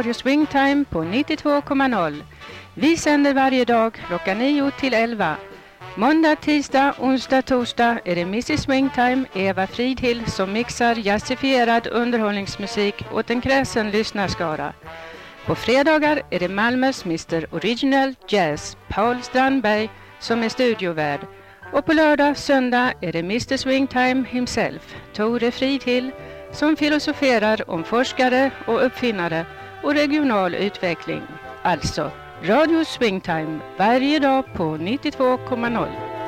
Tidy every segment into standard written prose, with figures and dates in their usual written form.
Radio Swingtime på 92,0. Vi sänder varje dag klockan 9 till 11. Måndag, tisdag, onsdag, torsdag är det Mrs. Swingtime, Eva Fridhill, som mixar jazzifierad underhållningsmusik åt en kräsen lyssnarskara. På fredagar är det Malmös Mr. Original Jazz, Paul Strandberg, som är studiovärd. Och på lördag, söndag är det Mr. Swingtime himself, Tore Fridhill, som filosoferar om forskare och uppfinnare och regional utveckling. Alltså Radio Swingtime varje dag på 92,0.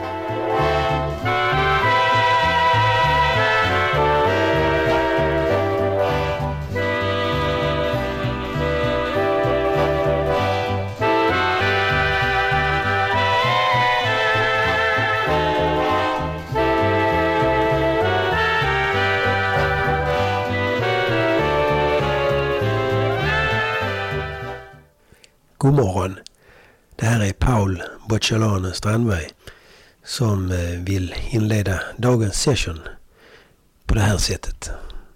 God morgon. Det här är Paul Bocciolano Strandberg som vill inleda dagens session på det här sättet.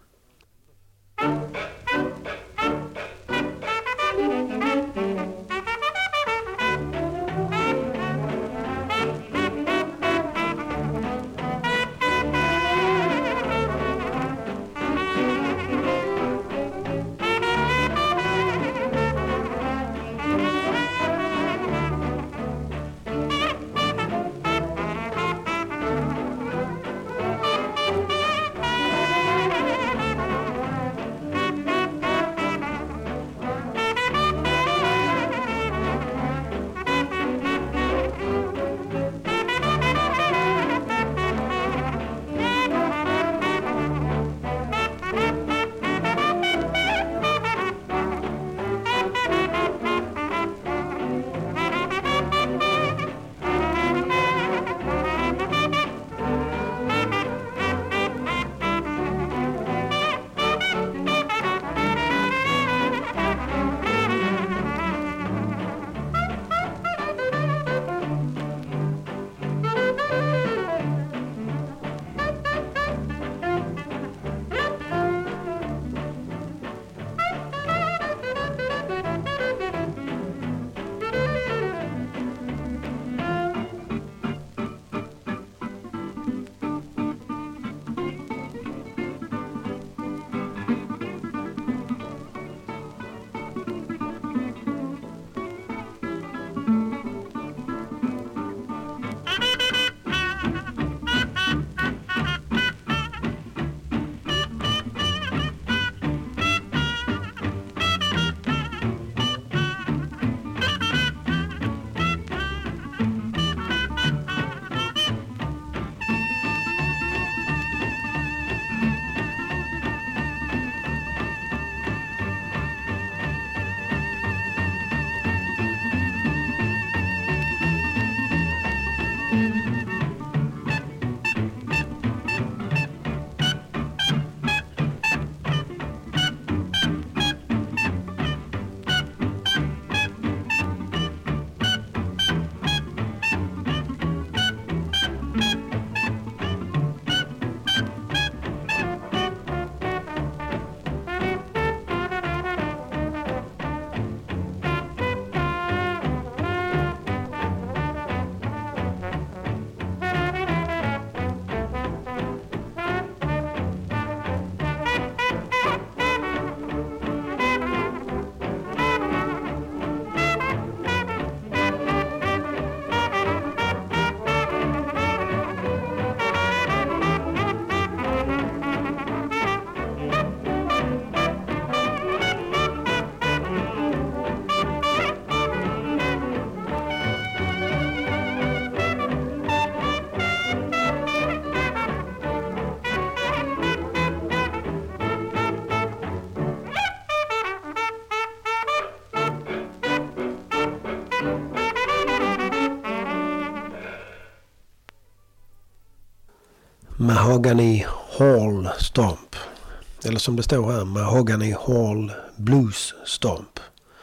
Mahogany Hall Stomp, eller som det står här, Mahogany Hall Blues Stomp,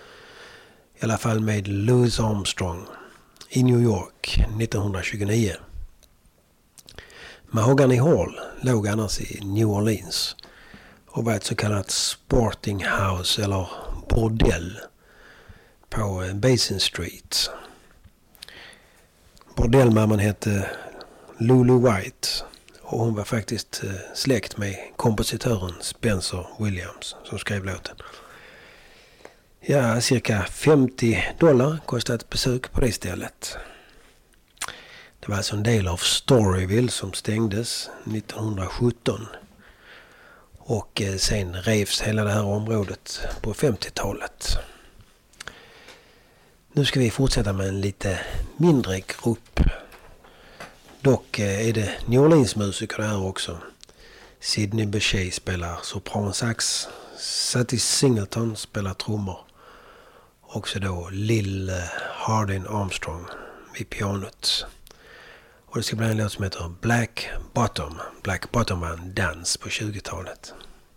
i alla fall med Louis Armstrong i New York 1929. Mahogany Hall låg annars i New Orleans och var ett så kallat sporting house eller bordell på Basin Street. Bordellmamman hette Lulu White och hon var faktiskt släkt med kompositören Spencer Williams som skrev låten. Ja, cirka $50 kostade ett besök på det stället. Det var alltså en del av Storyville som stängdes 1917 och sen revs hela det här området på 50-talet. Nu ska vi fortsätta med en lite mindre grupp. Dock är det New Orleans-musiker här också. Sidney Bechet spelar sopransax, Satie Singleton spelar trummor. Också då Lil Hardin Armstrong vid pianot. Och det ska bli en låt som heter Black Bottom. Black Bottom var en dans på 20-talet.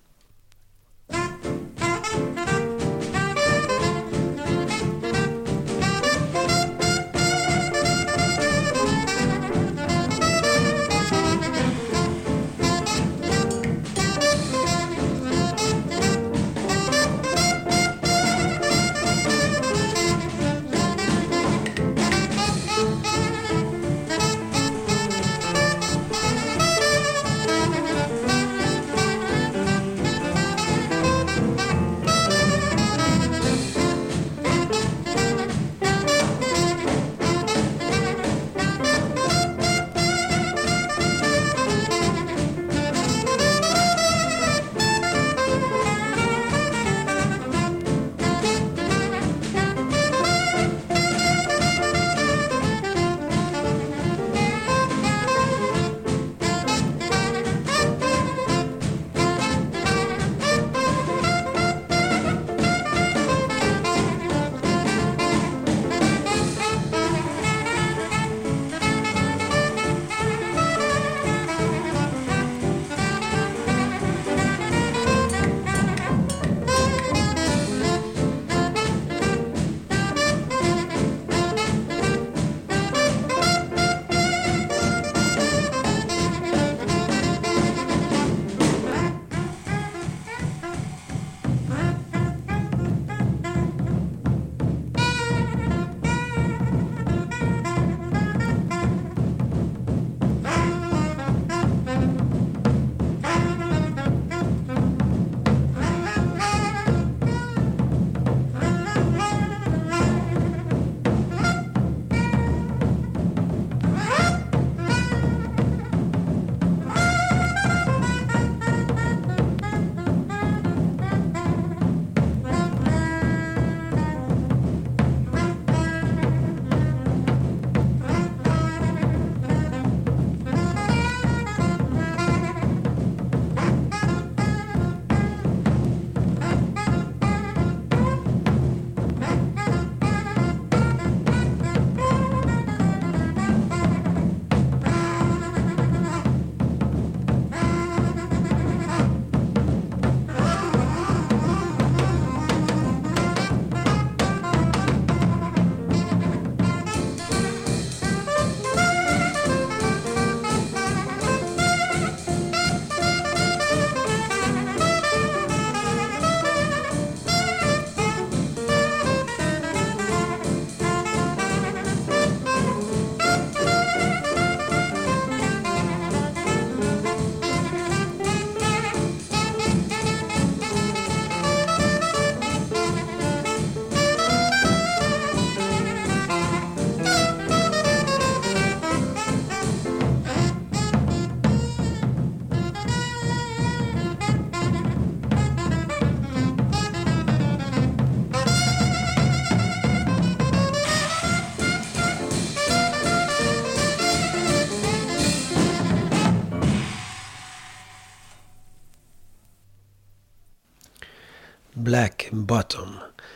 Black Bottom.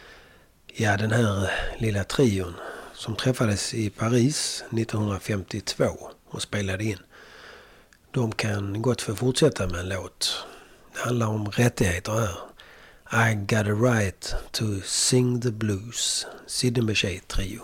Ja, den här lilla trion som träffades i Paris 1952 och spelade in. De kan gott få fortsätta med en låt. Det handlar om rättigheter här. I got a right to sing the blues. Sidney Bechet trio.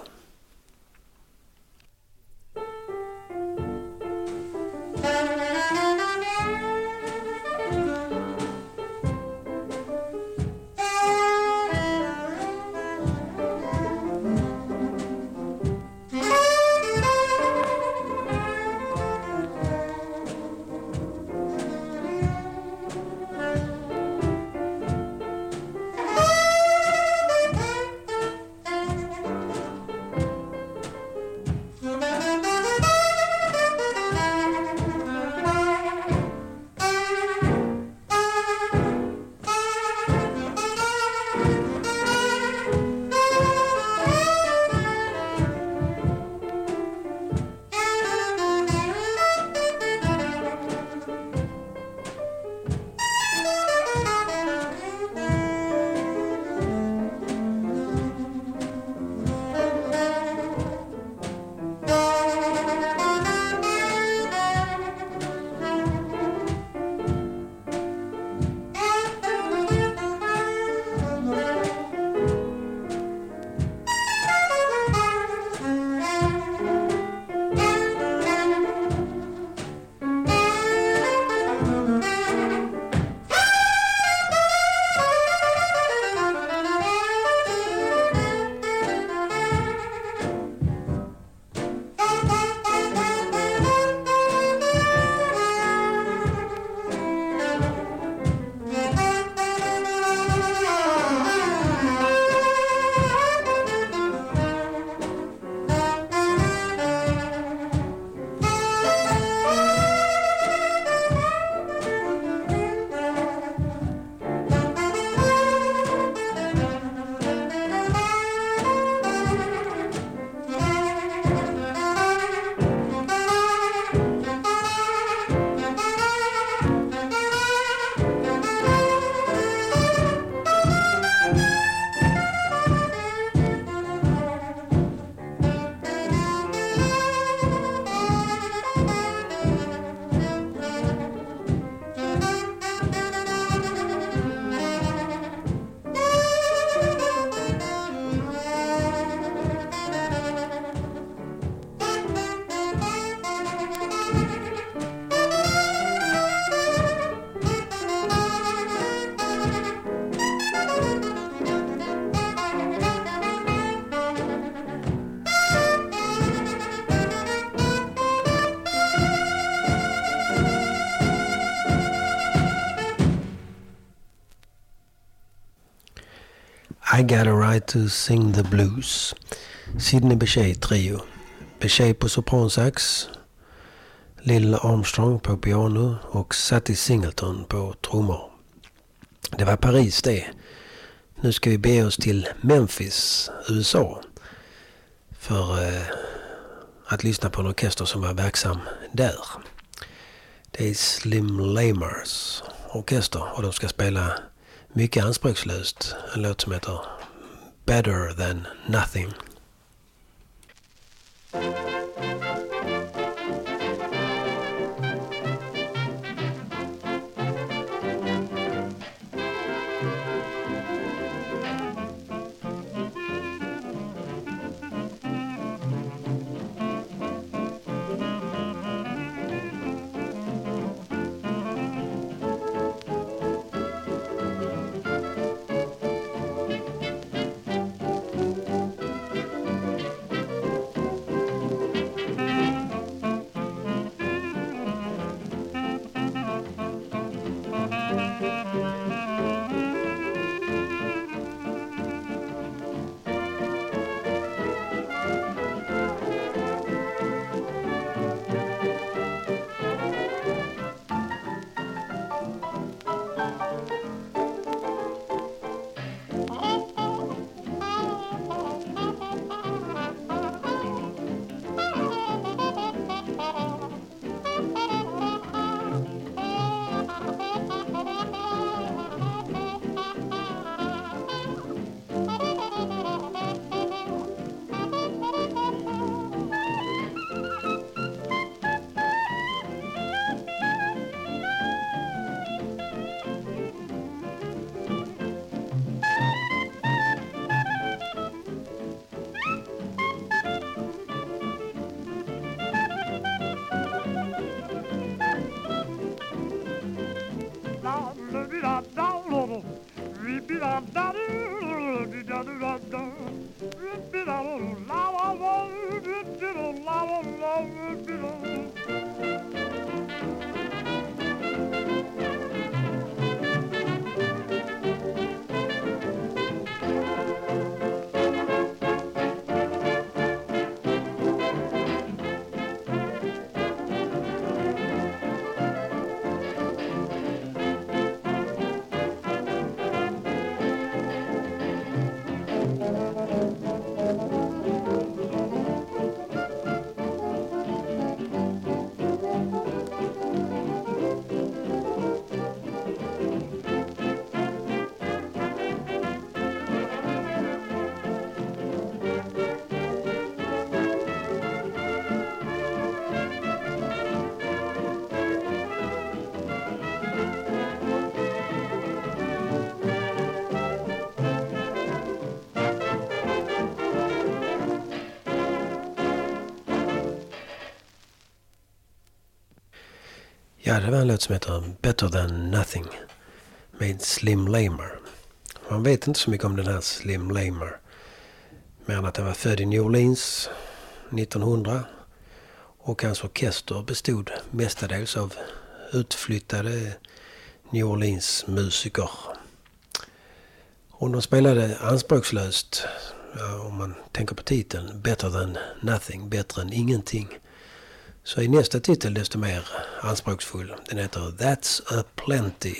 I Got a Right to Sing the Blues. Sidney Bechet trio. Bechet på sopransax, Lil Armstrong på piano och Satty Singleton på trummor. Det var Paris det. Nu ska vi be oss till Memphis, USA. För att lyssna på en orkester som var verksam där. Det är Slim Lamers orkester och de ska spela mycket anspråkslöst. En låt som heter Better Than Nothing. Ja, det var en låt som heter Better Than Nothing med Slim Lamer. Man vet inte så mycket om den här Slim Lamer. Mer än att han var född i New Orleans 1900 och hans orkester bestod mestadels av utflyttade New Orleans musiker. Och de spelade anspråkslöst, om man tänker på titeln, Better Than Nothing, bättre än ingenting. Så är nästa titel desto mer anspråksfull. Den heter That's a Plenty.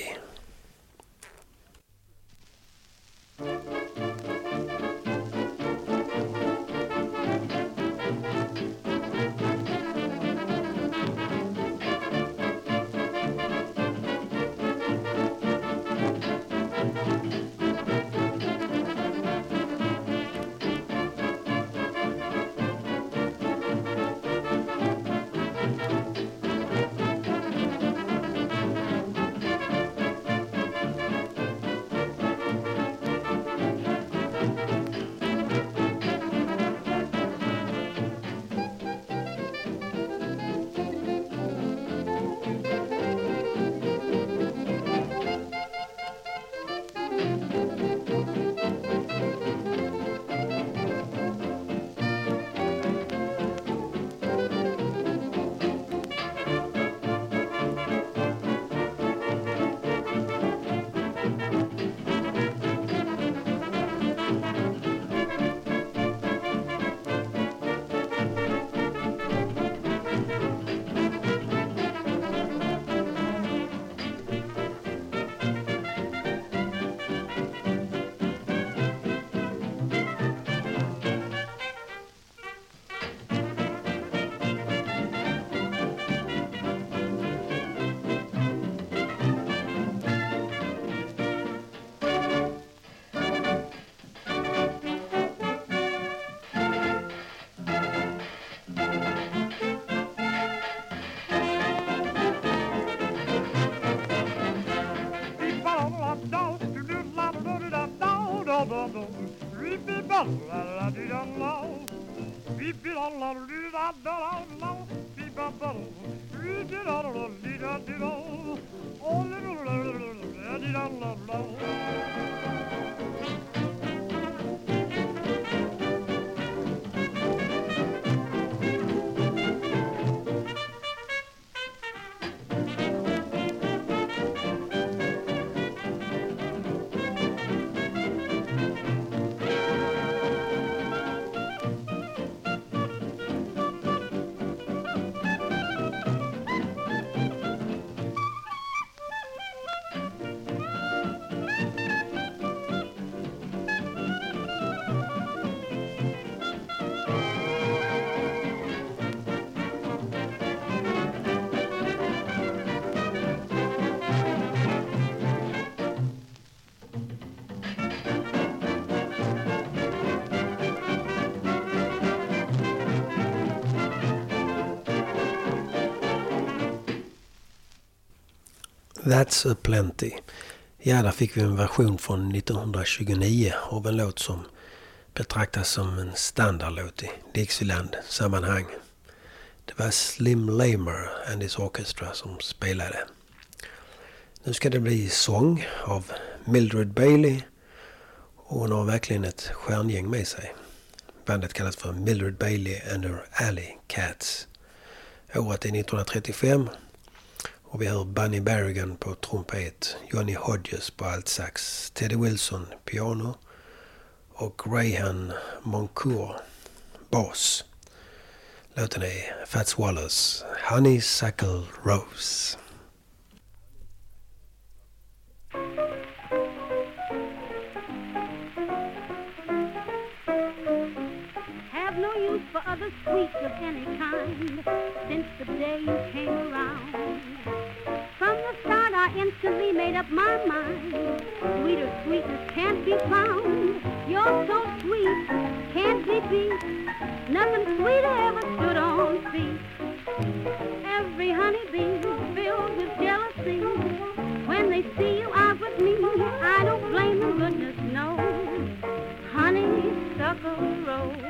That's a Plenty. Ja, där fick vi en version från 1929 av en låt som betraktas som en standardlåt i Dixieland-sammanhang. Det var Slim Lamer and his orchestra som spelade. Nu ska det bli sång av Mildred Bailey och hon har verkligen ett stjärngäng med sig. Bandet kallas för Mildred Bailey and her Alley Cats. Året är 1935 och vi hör Bunny Berrigan på trumpet, Johnny Hodges på altsax, Teddy Wilson piano och Graham Moncourt bas. Låten är Fats Wallace, Honeysuckle Rose. Have no use for other sweets of any kind since the day you came around. From the start I instantly made up my mind. Sweeter sweetness can't be found. You're so sweet, can't be beat. Nothing sweeter ever stood on feet. Every honeybee filled with jealousy. When they see you out with me, I don't blame them, goodness knows. Honeysuckle Rose.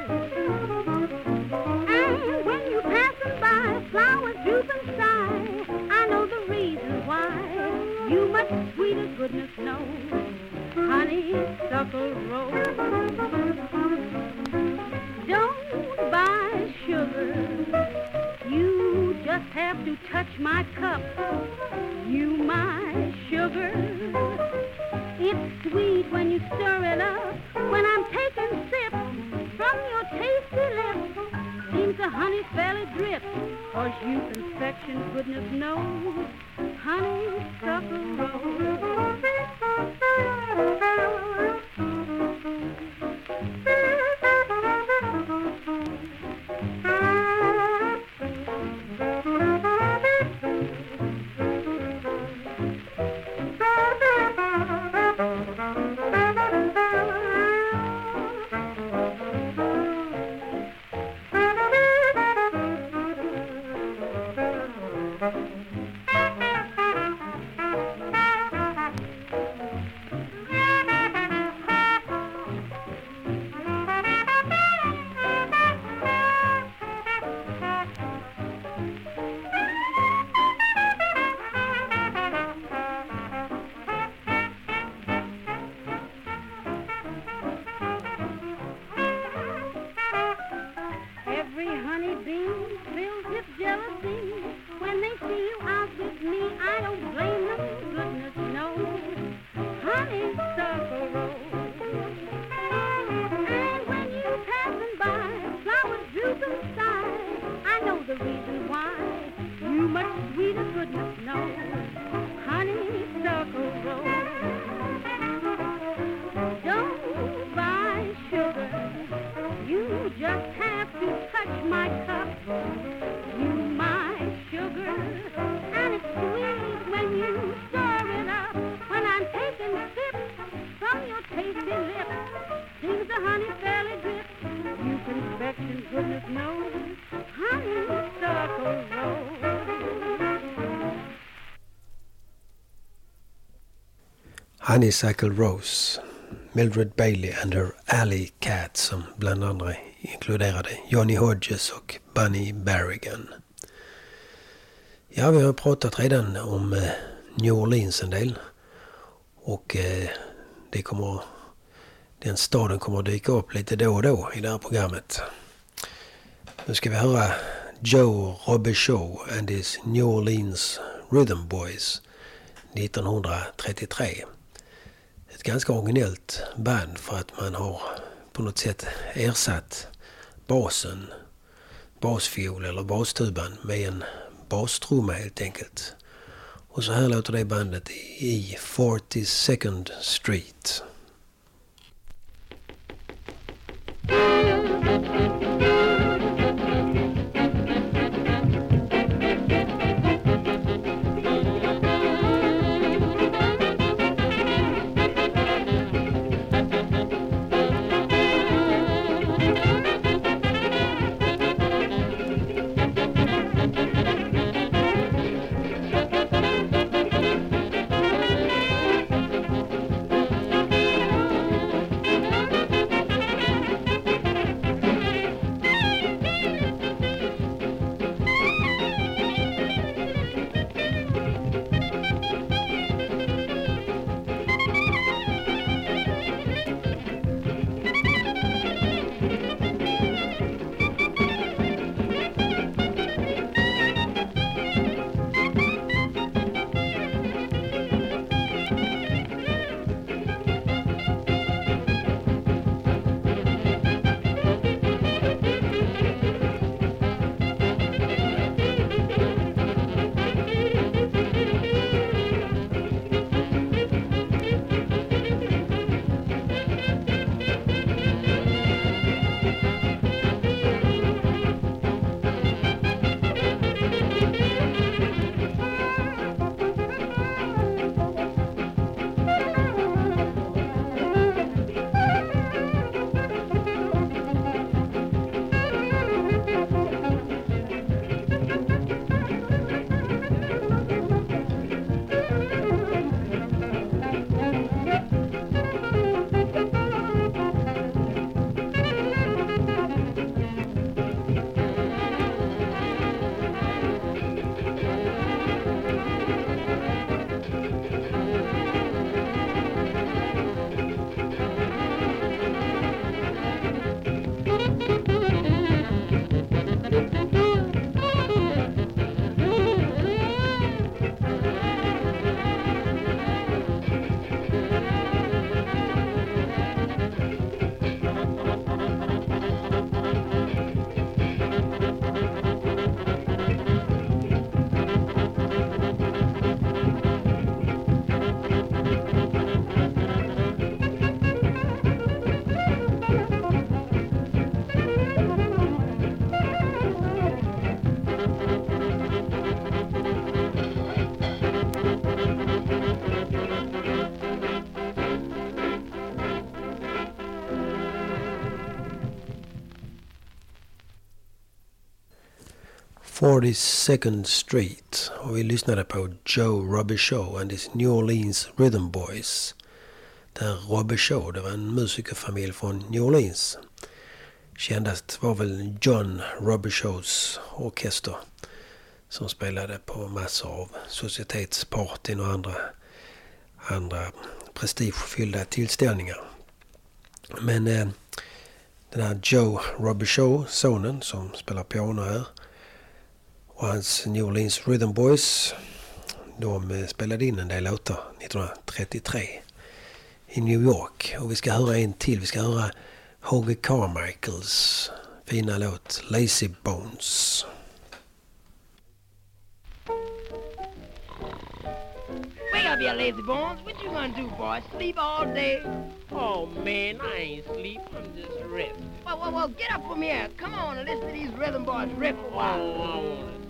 And when you passing by, flowers droop and sigh. I know the reason why. You much sweeter, goodness knows. Honeysuckle Rose. Don't buy sugar. You just have to touch my cup. You my sugar. It's sweet when you stir it up. When I'm taking sips from your tasty lips, seems the honey fairly drips. 'Cause you confection, goodness knows, honeysuckle rose. Honeysuckle Rose, Mildred Bailey and her Alley Cats som bland andra inkluderade Johnny Hodges och Bunny Berrigan. Ja, vi har pratat redan om New Orleans en del. Och den staden kommer att dyka upp lite då och då i det här programmet. Nu ska vi höra Joe Robichaud and his New Orleans Rhythm Boys 1933. Ett ganska originellt band för att man har på något sätt ersatt basfiol eller bastuban med en bastrumma helt enkelt. Och så här låter det bandet i 42nd Street. "42nd Street" och vi lyssnade på Joe Robichaud and his New Orleans Rhythm Boys. Där Robichaud, det var en musikerfamilj från New Orleans. Kändast var väl John Robichauds orkester som spelade på massor av societetspartyn och andra prestigefyllda tillställningar. Men den här Joe Robichaud, sonen som spelar piano här, och hans New Orleans Rhythm Boys, de spelade in en del låtar 1933 i New York. Och vi ska höra en till. Vi ska höra Hoagy Carmichaels fina låt Lazy Bones. Wake up, you lazy bones. What you gonna do, boy? Sleep all day? Oh, man, I ain't sleep. I'm just resting. Well, get up from here. Come on and listen to these rhythm boys rip a while. Oh, I want it.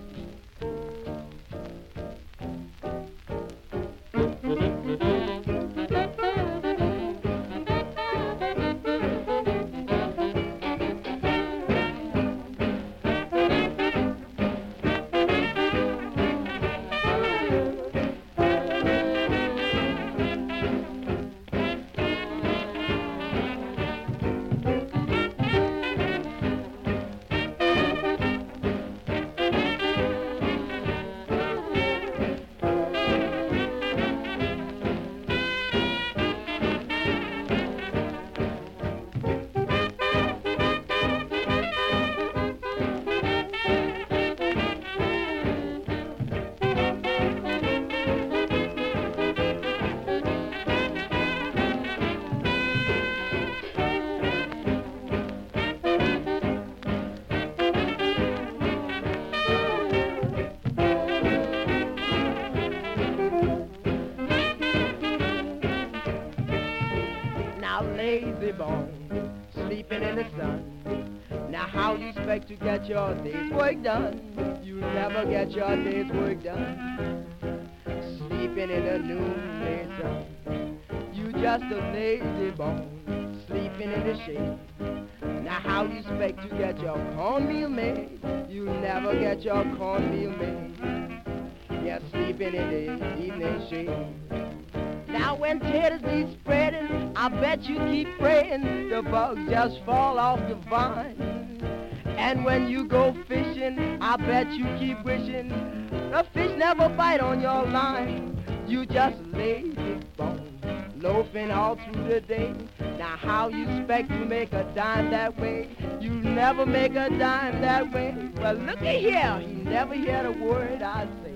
to get your day's work done. You'll never get your day's work done. Sleeping in the noonday sun. You just a lazy bone, sleeping in the shade. Now how you expect to get your cornmeal made? You'll never get your cornmeal made. You're sleeping in the evening shade. Now when taters be spreading, I bet you keep praying the bugs just fall off the vine. And when you go fishing, I bet you keep wishing the fish never bite on your line. You just lazy bone, loafing all through the day. Now how you expect to make a dime that way? You never make a dime that way. Well, looky here, he never heard a word I say.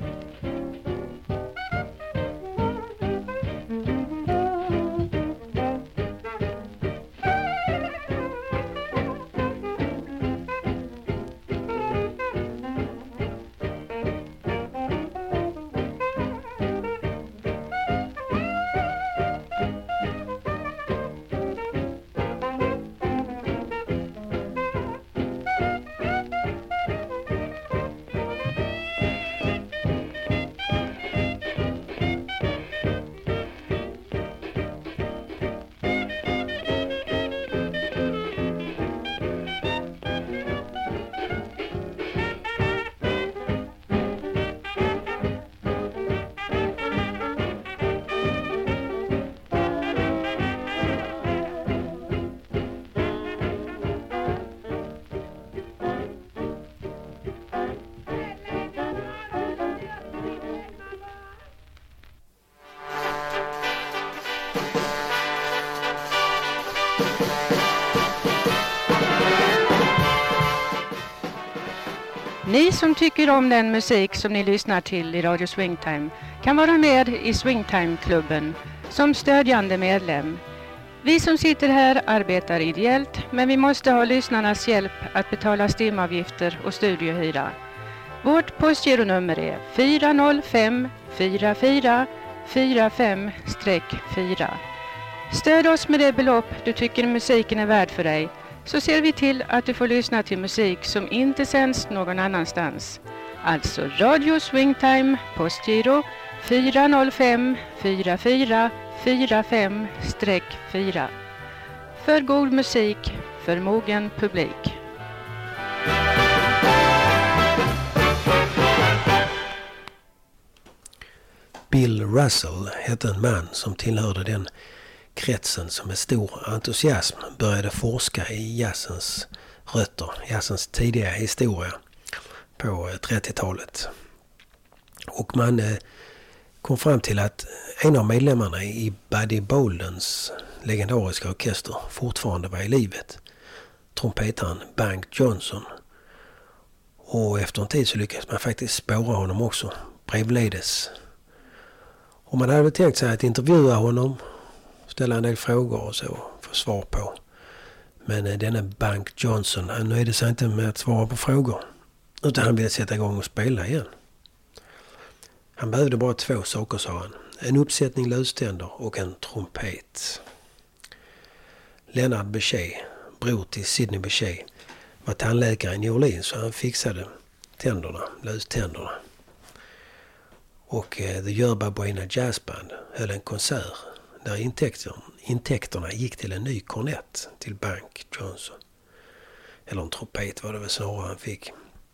Ni som tycker om den musik som ni lyssnar till i Radio Swingtime kan vara med i Swingtime-klubben som stödjande medlem. Vi som sitter här arbetar ideellt, men vi måste ha lyssnarnas hjälp att betala stimavgifter och studiohyra. Vårt postgironummer är 4054445-4. Stöd oss med det belopp du tycker musiken är värd för dig, så ser vi till att du får lyssna till musik som inte sänds någon annanstans. Alltså Radio Swingtime, postgiro 4054445-4. För god musik, för mogen publik. Bill Russell hette en man som tillhörde den kretsen som med stor entusiasm började forska i jazzens rötter, jazzens tidiga historia på 30-talet. Och man kom fram till att en av medlemmarna i Buddy Boldens legendariska orkester fortfarande var i livet, trumpetaren Bank Johnson. Och efter en tid så lyckades man faktiskt spåra honom också, brevledes. Och man hade tänkt sig att intervjua honom, ställa en del frågor och så, få svar på. Men denna Bank Johnson, han nöjde sig inte med att svara på frågor, utan han ville sätta igång och spela igen. Han behövde bara 2 saker, sa han. En uppsättning löständer och en trumpet. Leonard Bechet, bror till Sidney Bechet, var tandläkare i New Orleans, så han fixade löständerna. Och The Yerba Buena Jazz Band höll en konsert där intäkterna gick till en ny kornett till Bank Johnson. Eller en trumpet var det väl snarare han fick.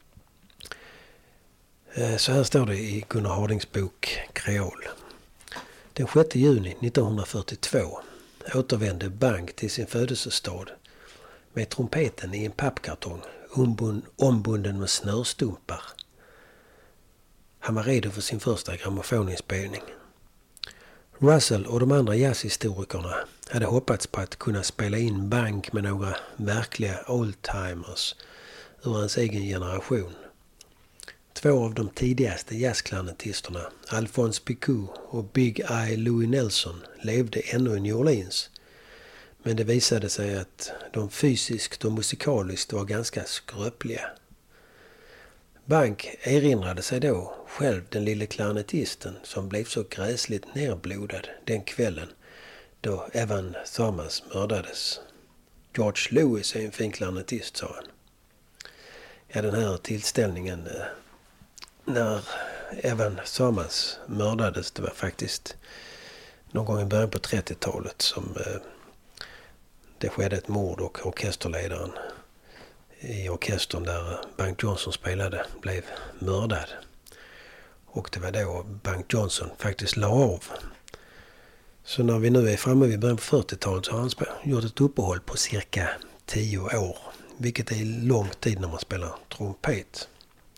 Så här står det i Gunnar Hardings bok Kreol. Den 6 juni 1942 återvände Bank till sin födelsestad med trumpeten i en pappkartong ombunden med snörstumpar. Han var redo för sin första grammofoninspelning. Russell och de andra jazzhistorikerna hade hoppats på att kunna spela in Bank med några verkliga oldtimers ur hans egen generation. 2 av de tidigaste jazzklarnetisterna, Alphonse Picou och Big Eye Louis Nelson, levde ännu i New Orleans. Men det visade sig att de fysiskt och musikaliskt var ganska skröpliga. Bank erinrade sig då själv den lille klarnetisten som blev så gräsligt nerblodad den kvällen då Evan Thomas mördades. George Lewis är en fin klarnetist, sa han. den här tillställningen när Evan Samans mördades. Det var faktiskt någon gång i början på 30-talet som det skedde ett mord och orkesterledaren i orkestern där Bank Johnson spelade blev mördad. Och det var då Bank Johnson faktiskt la av. Så när vi nu är framme vid början på 40-talet så har han gjort ett uppehåll på cirka 10 år. Vilket är lång tid när man spelar trumpet.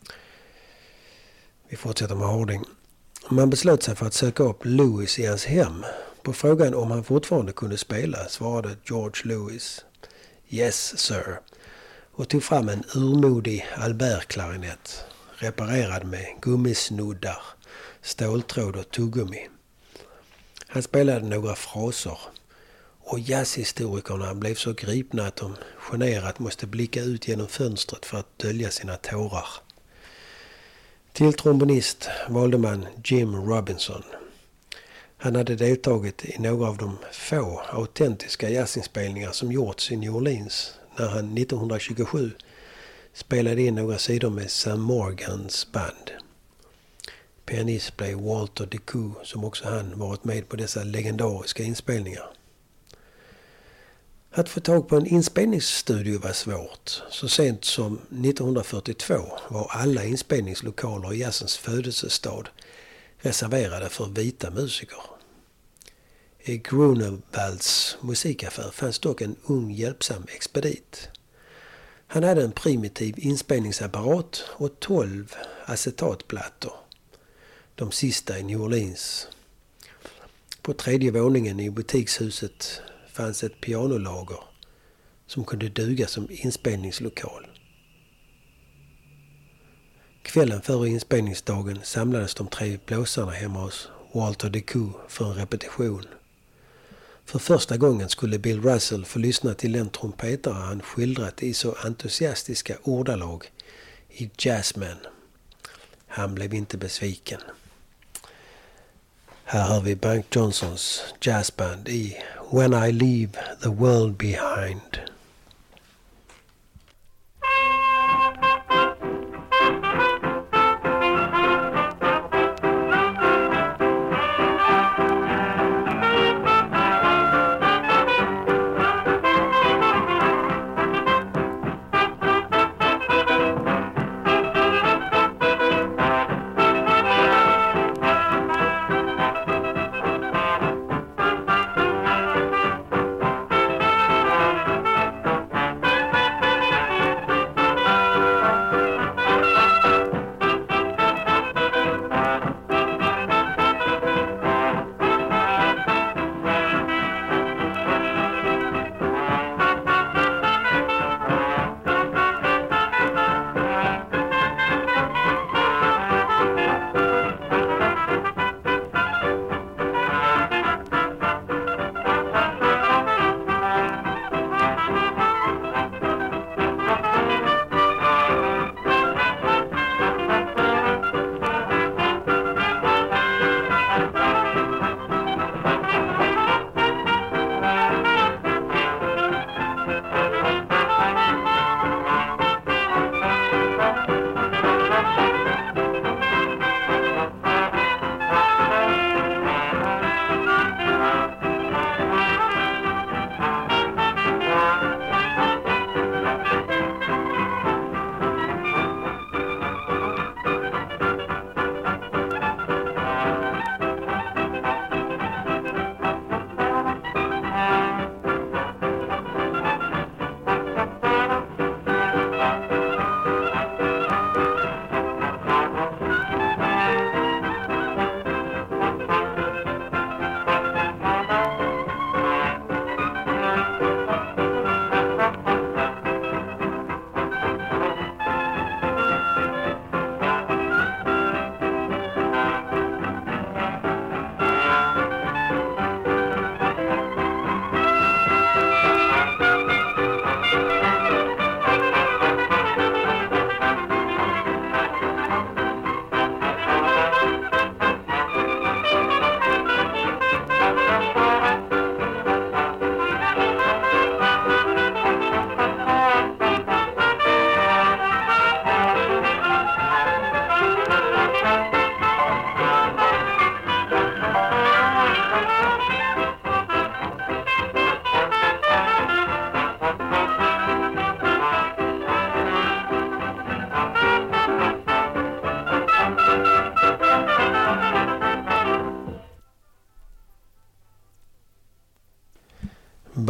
Vi fortsätter med Harding. Man beslöt sig för att söka upp Lewis i hans hem. På frågan om han fortfarande kunde spela svarade George Lewis "Yes, sir" och tog fram en urmodig Albert-klarinett reparerad med gummisnoddar, ståltråd och tuggummi. Han spelade några fraser och jazzhistorikerna blev så gripna att de generat måste blicka ut genom fönstret för att dölja sina tårar. Till trombonist valde man Jim Robinson. Han hade deltagit i några av de få autentiska jazzinspelningar som gjorts i New Orleans när han 1927 spelade in några sidor med Sam Morgans band. Pianist blev Walter DeCou som också han varit med på dessa legendariska inspelningar. Att få tag på en inspelningsstudio var svårt. Så sent som 1942 var alla inspelningslokaler i jazzens födelsestad reserverade för vita musiker. I Grunewalds musikaffär fanns dock en ung hjälpsam expedit. Han hade en primitiv inspelningsapparat och 12 acetatplattor. De sista i New Orleans. På 3:e våningen i butikshuset fanns ett pianolager som kunde duga som inspelningslokal. Kvällen före inspelningsdagen samlades de 3 blåsarna hemma hos Walter DeCou för en repetition. För första gången skulle Bill Russell få lyssna till den trumpetare han skildrat i så entusiastiska ordalag i Jazzman. Han blev inte besviken. Här hör vi Bank Johnsons jazzband i When I Leave the World Behind.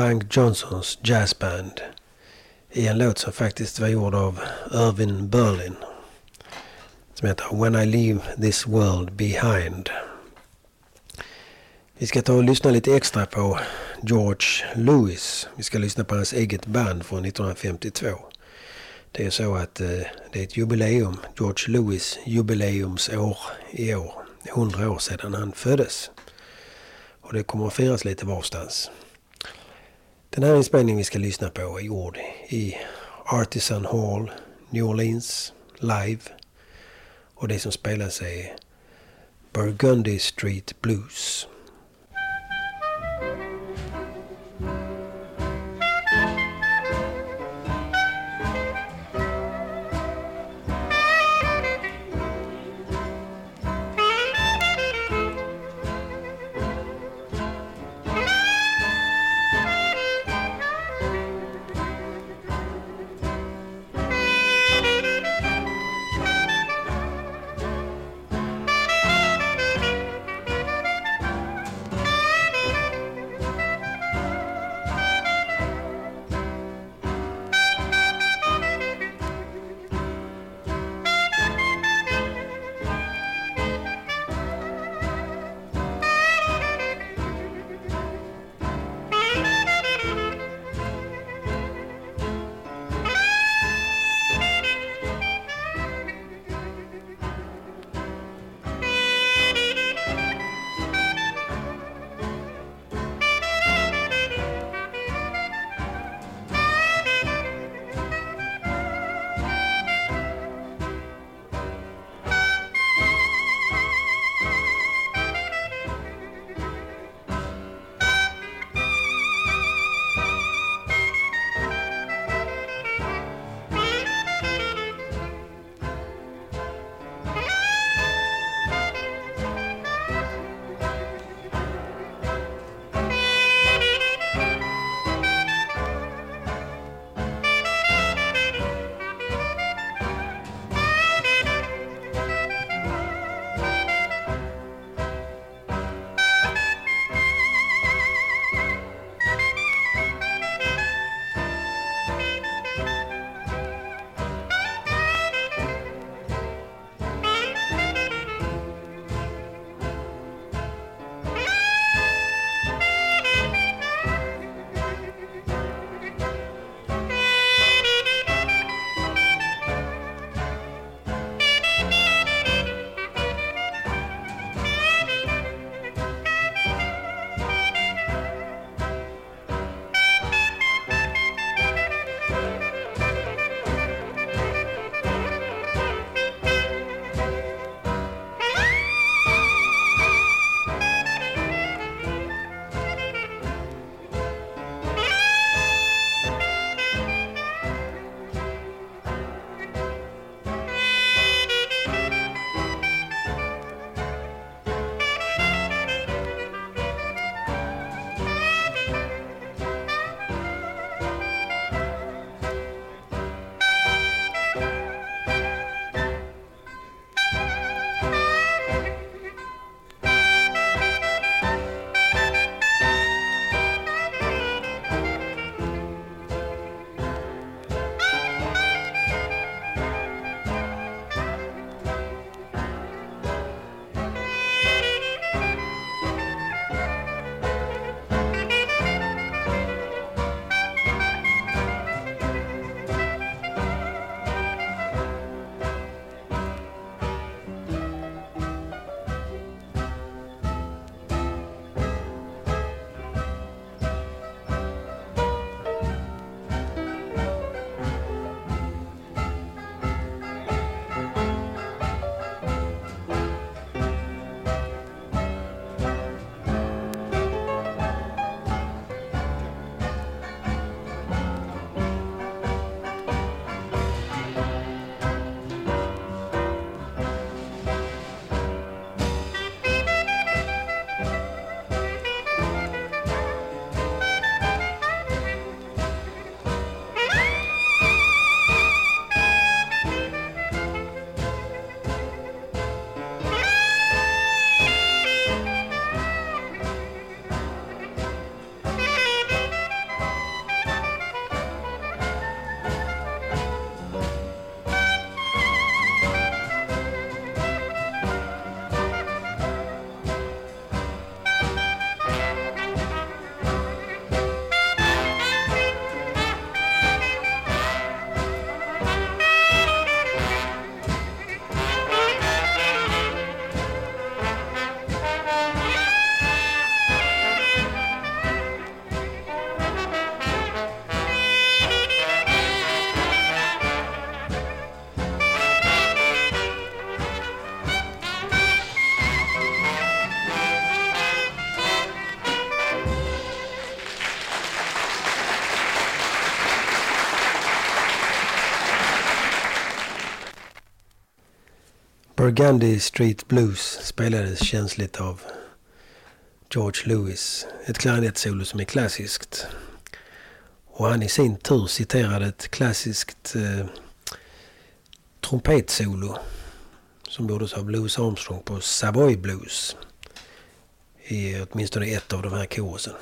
Bank Johnsons jazzband i en låt som faktiskt var gjord av Irving Berlin som heter When I Leave This World Behind. Vi ska ta och lyssna lite extra på George Lewis. Vi ska lyssna på hans eget band från 1952. Det är så att det är ett jubileum, George Lewis jubileumsår i år. 100 år sedan han föddes. Och det kommer att firas lite varstans. Den här inspelningen vi ska lyssna på är gjord i Artisan Hall, New Orleans, live. Och det som spelas är Burgundy Street Blues. Burgundy Street Blues spelades känsligt av George Lewis. Ett klarinettsolo som är klassiskt. Och han i sin tur citerade ett klassiskt trumpetsolo som gjordes av Louis Armstrong på Savoy Blues. I åtminstone ett av de här korusen.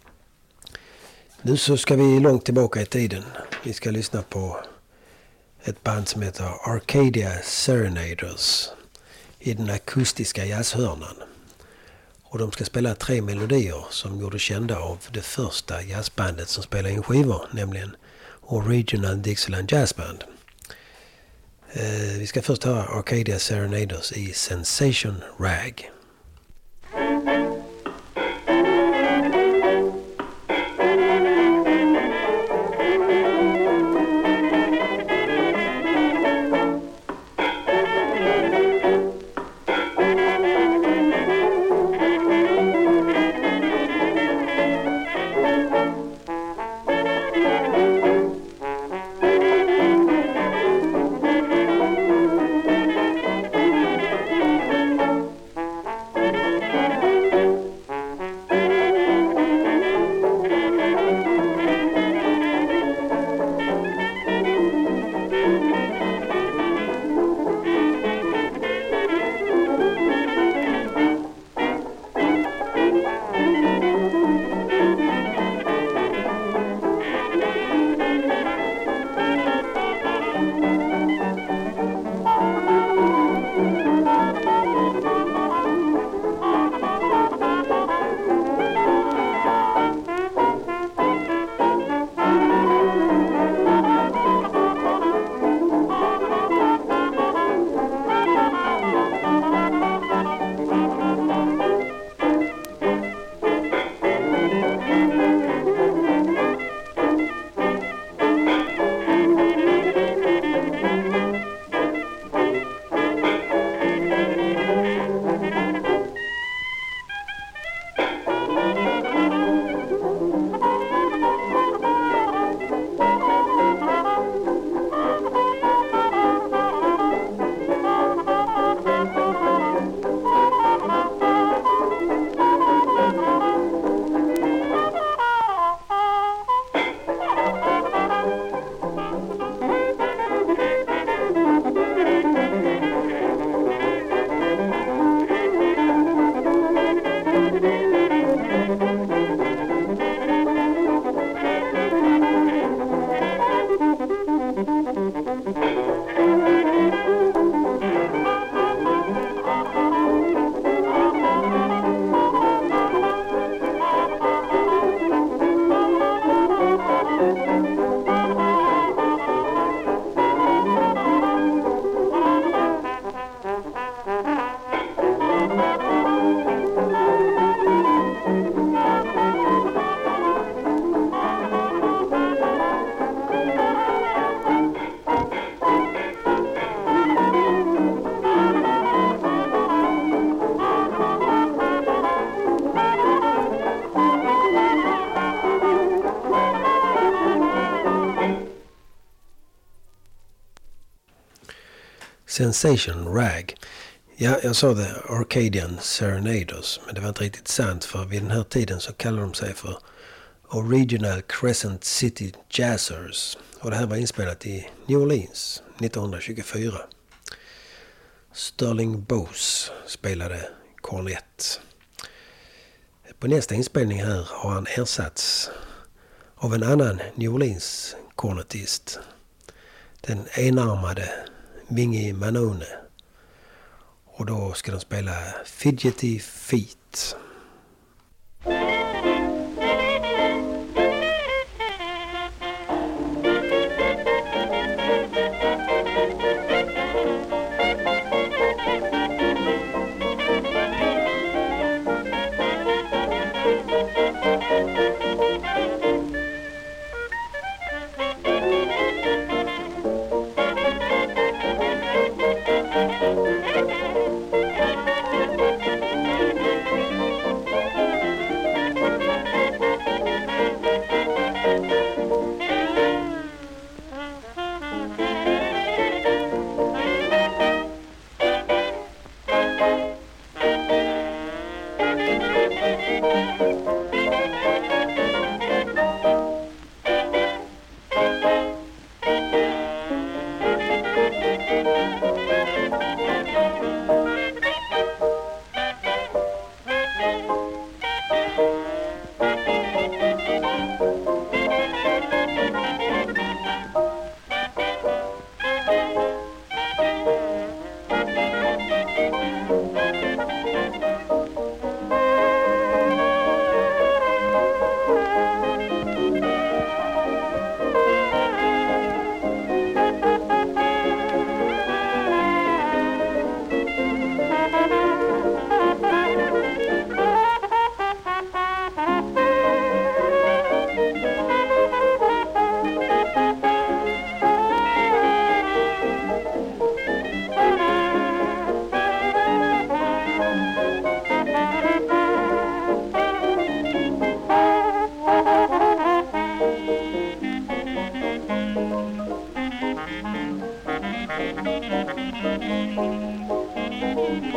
Nu så ska vi långt tillbaka i tiden. Vi ska lyssna på ett band som heter Arcadia Serenaders i den akustiska jazzhörnan. Och de ska spela 3 melodier som gjordes kända av det första jazzbandet som spelade in skivor, nämligen Original Dixieland Jazz Band. Vi ska först höra Arcadia Serenaders i Sensation Rag. Sensation Rag. Ja, jag sa det, Arcadian Serenaders, men det var inte riktigt sant, för vid den här tiden så kallade de sig för Original Crescent City Jazzers. Och det här var inspelat i New Orleans 1924. Sterling Bose spelade kornett. På nästa inspelning här har han ersatts av en annan New Orleans kornettist. Den enarmade Vingy Manone. Och då ska de spela Fidgety Feet.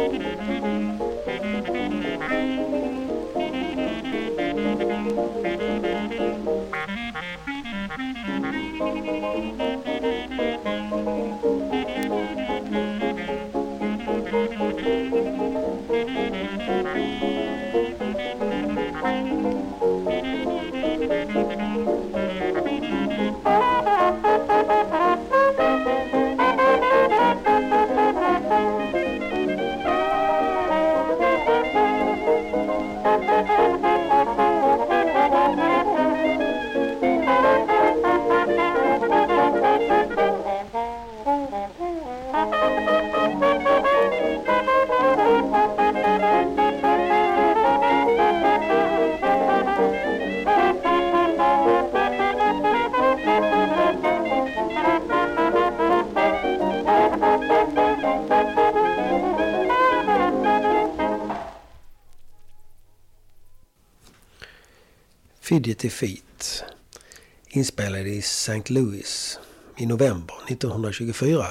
Fidgety Feet inspelade i St. Louis i november 1924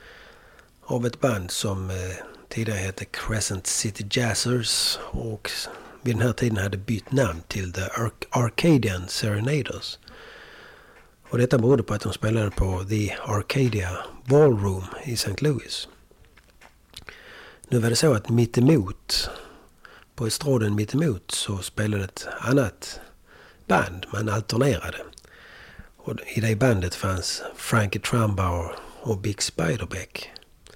av ett band som tidigare hette Crescent City Jazzers och vid den här tiden hade bytt namn till The Arcadian Serenaders. Och detta berodde på att de spelade på The Arcadia Ballroom i St. Louis. Nu var det så att mittemot, på estraden mittemot, så spelade ett annat band, man alternerade. Och i det bandet fanns Frankie Trumbauer och Bix Beiderbecke.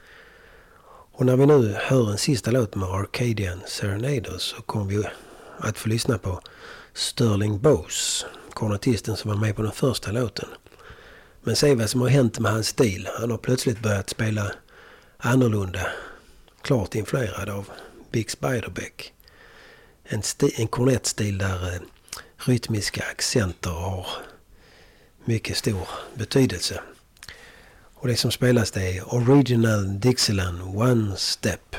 Och när vi nu hör en sista låt med Arcadian Serenaders så kommer vi att få lyssna på Sterling Bose, kornetisten som var med på den första låten. Men se vad som har hänt med hans stil. Han har plötsligt börjat spela annorlunda, klart influerad av Bix Beiderbecke. En kornettstil där rytmiska accenter har mycket stor betydelse. Och det som spelas det är Original Dixieland One Step.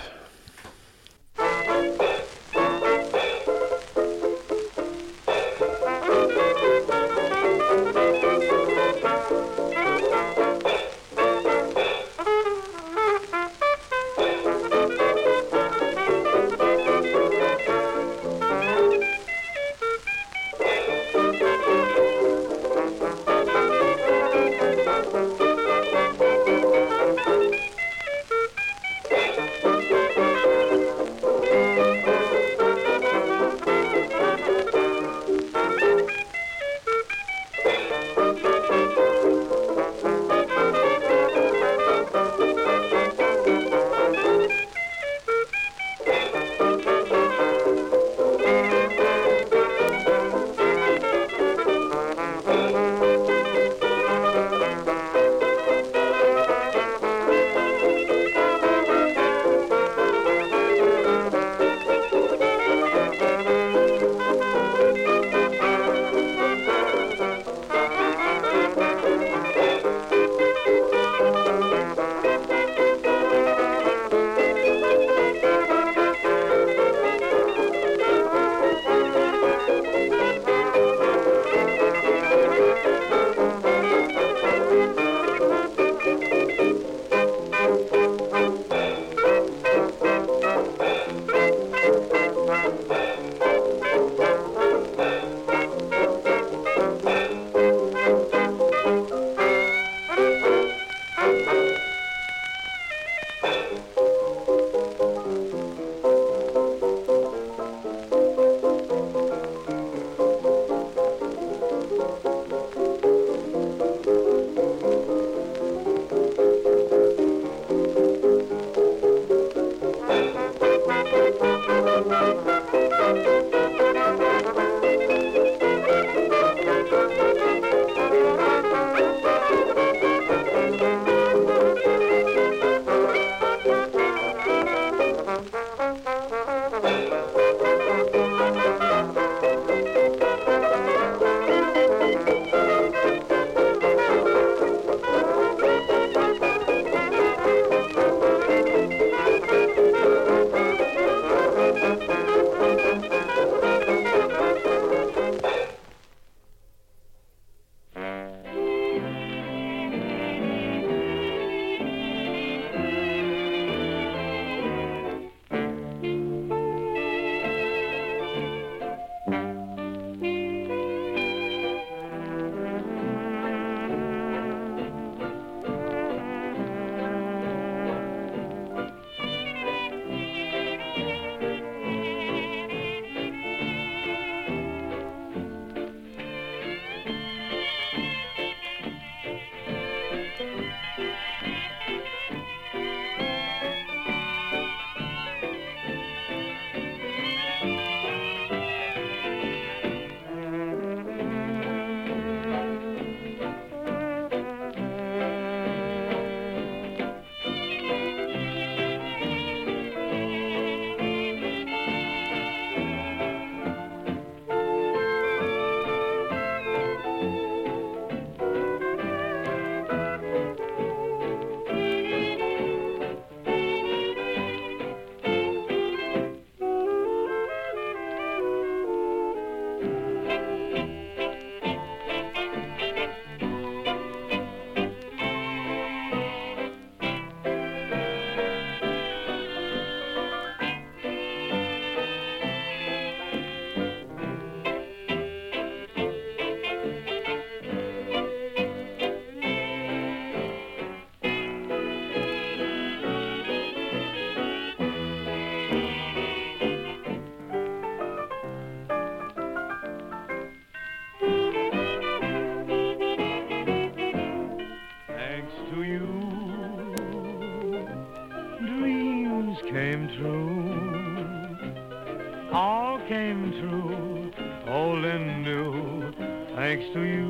true. All came true, old and new, thanks to you.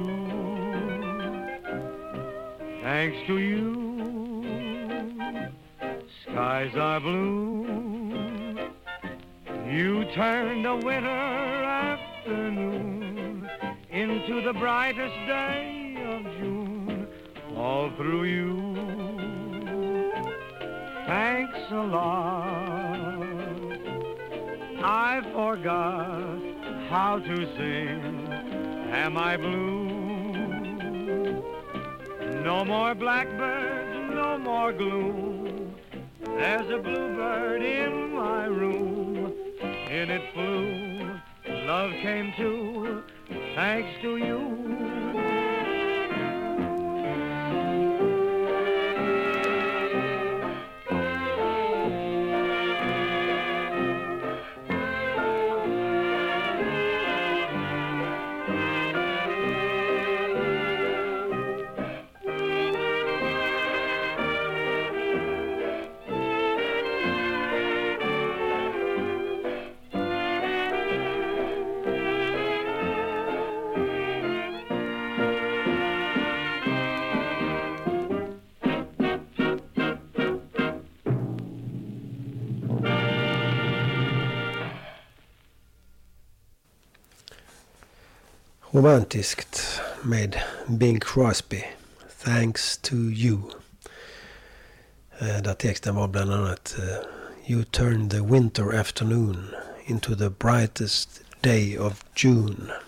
Thanks to you. Skies are blue. You turned a winter afternoon into the brightest day of June, all through you. Thanks a lot. I forgot how to sing. Am I blue? No more blackbirds, no more gloom. There's a bluebird in my room. In it flew, love came too, thanks to you. Romantiskt med Bing Crosby, Thanks to You. Där texten var bland annat You turned the winter afternoon into the brightest day of June.